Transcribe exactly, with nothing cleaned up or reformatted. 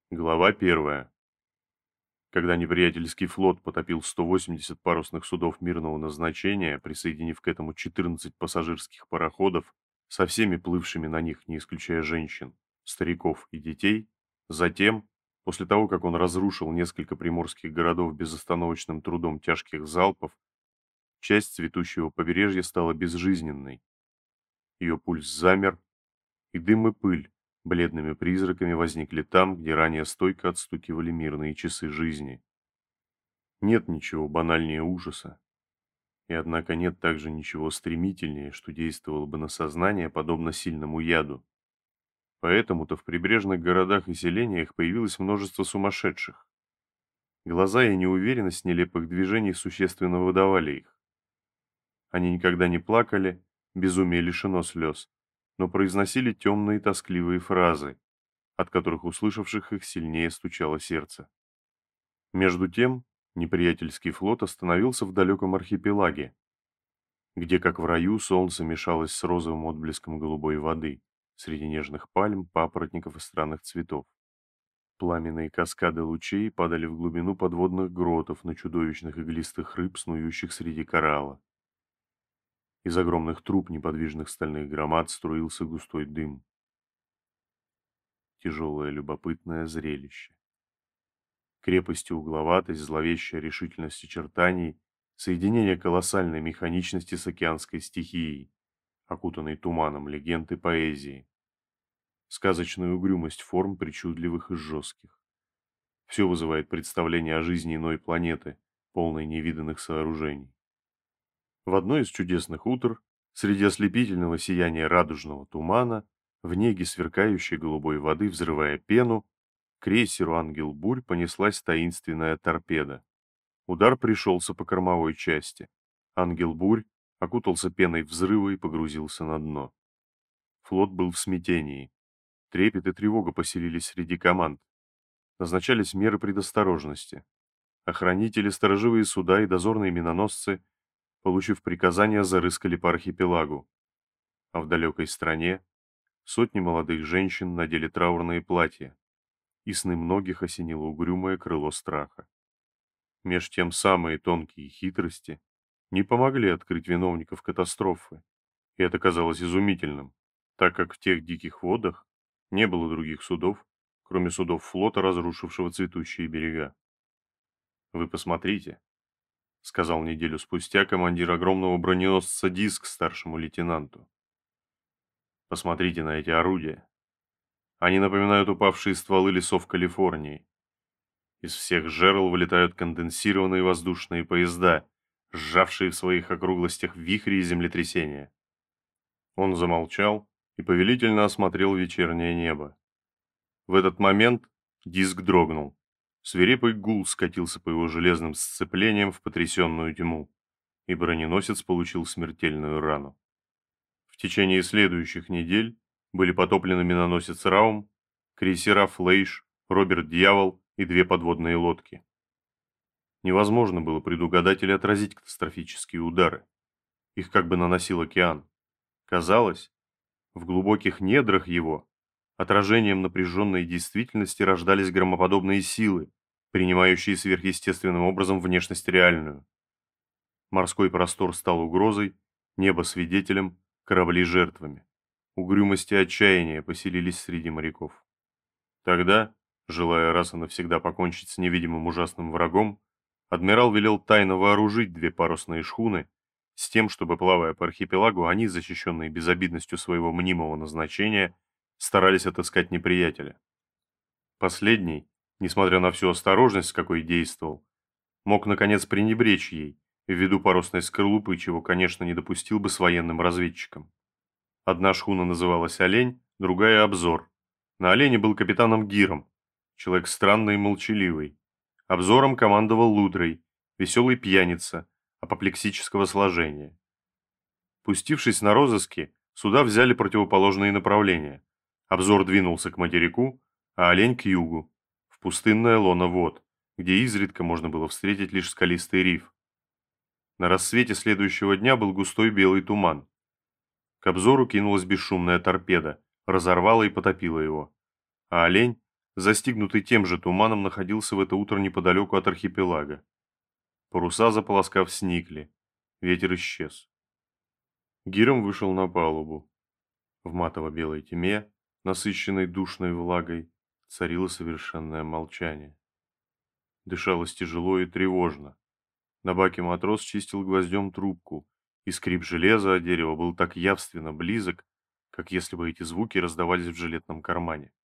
Глава первая. Когда неприятельский флот потопил сто восемьдесят парусных судов мирного назначения, присоединив к этому четырнадцать пассажирских пароходов, со всеми плывшими на них, не исключая женщин, стариков и детей, затем, после того, как он разрушил несколько приморских городов безостановочным трудом тяжких залпов, часть цветущего побережья стала безжизненной. Ее пульс замер, и дым и пыль бледными призраками возникли там, где ранее стойко отстукивали мирные часы жизни. Нет ничего банальнее ужаса. И однако нет также ничего стремительнее, что действовало бы на сознание, подобно сильному яду. Поэтому-то в прибрежных городах и селениях появилось множество сумасшедших. Глаза и неуверенность нелепых движений существенно выдавали их. Они никогда не плакали, безумие лишено слез, но произносили темные тоскливые фразы, от которых услышавших их сильнее стучало сердце. Между тем, неприятельский флот остановился в далеком архипелаге, где, как в раю, солнце мешалось с розовым отблеском голубой воды среди нежных пальм, папоротников и странных цветов. Пламенные каскады лучей падали в глубину подводных гротов на чудовищных иглистых рыб, снующих среди коралла. Из огромных труб неподвижных стальных громад струился густой дым. Тяжелое любопытное зрелище. Крепость и угловатость, зловещая решительность очертаний, соединение колоссальной механичности с океанской стихией, окутанной туманом легенд и поэзии, сказочная угрюмость форм причудливых и жестких. Все вызывает представление о жизни иной планеты, полной невиданных сооружений. В одно из чудесных утр, среди ослепительного сияния радужного тумана, в неге сверкающей голубой воды, взрывая пену, к крейсеру «Ангел Бурь» понеслась таинственная торпеда. Удар пришелся по кормовой части. «Ангел Бурь» окутался пеной взрыва и погрузился на дно. Флот был в смятении. Трепет и тревога поселились среди команд. Назначались меры предосторожности. Охранители, сторожевые суда и дозорные миноносцы, получив приказания, зарыскали по архипелагу. А в далекой стране сотни молодых женщин надели траурные платья, и сны многих осенило угрюмое крыло страха. Меж тем самые тонкие хитрости не помогли открыть виновников катастрофы, и это казалось изумительным, так как в тех диких водах не было других судов, кроме судов флота, разрушившего цветущие берега. «Вы посмотрите», — сказал неделю спустя командир огромного броненосца «Диск» старшему лейтенанту. «Посмотрите на эти орудия. Они напоминают упавшие стволы лесов Калифорнии. Из всех жерл вылетают конденсированные воздушные поезда, сжавшие в своих округлостях вихри и землетрясения». Он замолчал и повелительно осмотрел вечернее небо. В этот момент Диск дрогнул. Свирепый гул скатился по его железным сцеплениям в потрясенную тьму, и броненосец получил смертельную рану. В течение следующих недель были потоплены миноносец «Раум», крейсера «Флейш», «Роберт Дьявол» и две подводные лодки. Невозможно было предугадать или отразить катастрофические удары. Их как бы наносил океан. Казалось, в глубоких недрах его отражением напряженной действительности рождались громоподобные силы, принимающие сверхъестественным образом внешность реальную. Морской простор стал угрозой, небо свидетелем, корабли жертвами. Угрюмость и отчаяние поселились среди моряков. Тогда, желая раз и навсегда покончить с невидимым ужасным врагом, адмирал велел тайно вооружить две парусные шхуны, с тем, чтобы, плавая по архипелагу, они, защищенные безобидностью своего мнимого назначения, старались отыскать неприятеля. Последний, несмотря на всю осторожность, с какой действовал, мог, наконец, пренебречь ей, ввиду парусной скорлупы, чего, конечно, не допустил бы с военным разведчиком. Одна шхуна называлась «Олень», другая «Обзор». На «Олене» был капитаном Гиром, человек странный и молчаливый. «Обзором» командовал Лудрой, веселый пьяница, апоплексического сложения. Пустившись на розыски, суда взяли противоположные направления. «Обзор» двинулся к материку, а «Олень» к югу, в пустынное лоно вод, где изредка можно было встретить лишь скалистый риф. На рассвете следующего дня был густой белый туман. К «Обзору» кинулась бесшумная торпеда, разорвала и потопила его. А «Олень», застигнутый тем же туманом, находился в это утро неподалеку от архипелага. Паруса, заполоскав, сникли. Ветер исчез. Гиром вышел на палубу. В матово-белой тьме, насыщенной душной влагой, царило совершенное молчание. Дышалось тяжело и тревожно. На баке матрос чистил гвоздем трубку, и скрип железа о дерево был так явственно близок, как если бы эти звуки раздавались в жилетном кармане.